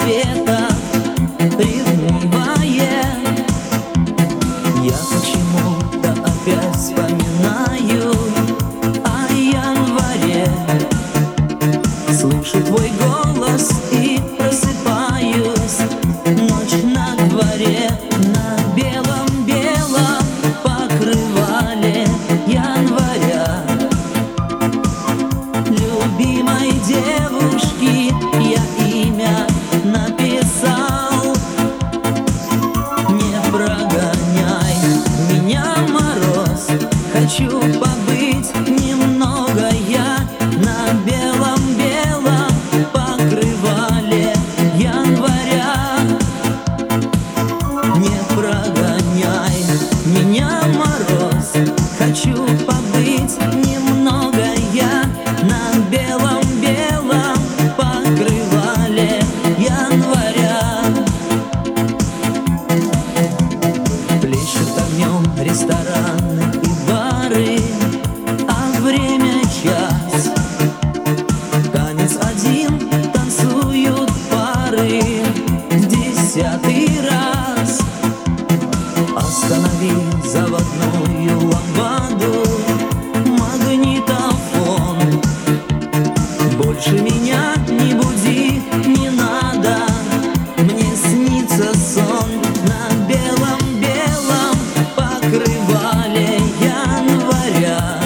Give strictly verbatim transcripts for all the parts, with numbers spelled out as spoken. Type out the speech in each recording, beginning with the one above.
света, ревнивая. Я почему-то опять вспоминаю о январе, слышу твой голос и просыпаюсь. Ночь на дворе, на белом-белом покрывале января. Любимой девушки я имя написал. Не прогоняй меня, мороз, хочу побыть немного я на белом-белом покрывале января. Не прогоняй меня, мороз, хочу побыть немного я на белом-белом покрывале января. Плещут огнем рестораны и бары, а время час. Танец один танцуют пары в десятый раз. Останови заводную лампаду, магнитофон. Больше меня не буди, не надо. Мне снится сон на белом-белом покрывале января.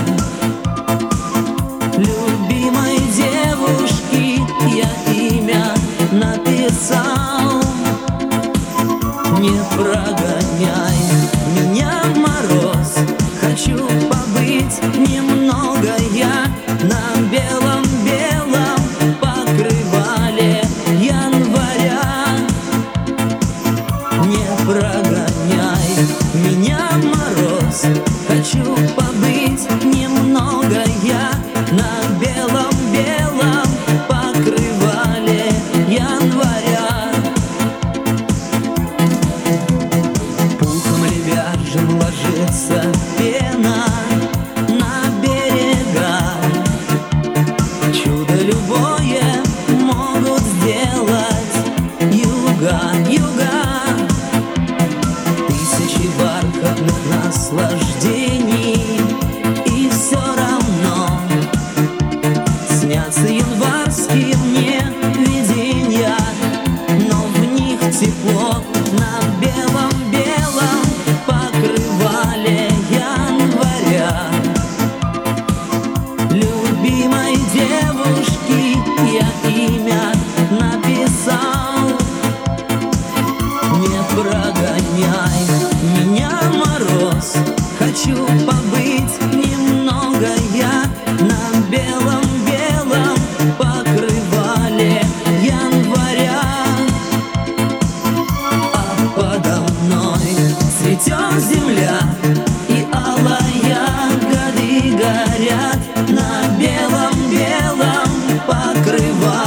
Любимой девушки я имя написал. Не прогоняй меня, мороз, хочу побыть немного я на белом-белом покрывале января. Не прогоняй меня, мороз, хочу побыть немного я на белом-белом покрывале января. Пухом лебяжьим ложится пена на берега. Чудо любое могут сделать юга, юга. Тысячи бархатных наслаждений, и все равно снятся январские мне видения, но в них тепло на белом-белом покрывале января. Любимой девушки я имя написал. Не прогоняй меня, мороз, хочу побыть немного я на белом-белом покрывале января. А подо мной цветет земля, и алая ягоды горят на белом-белом покрывале.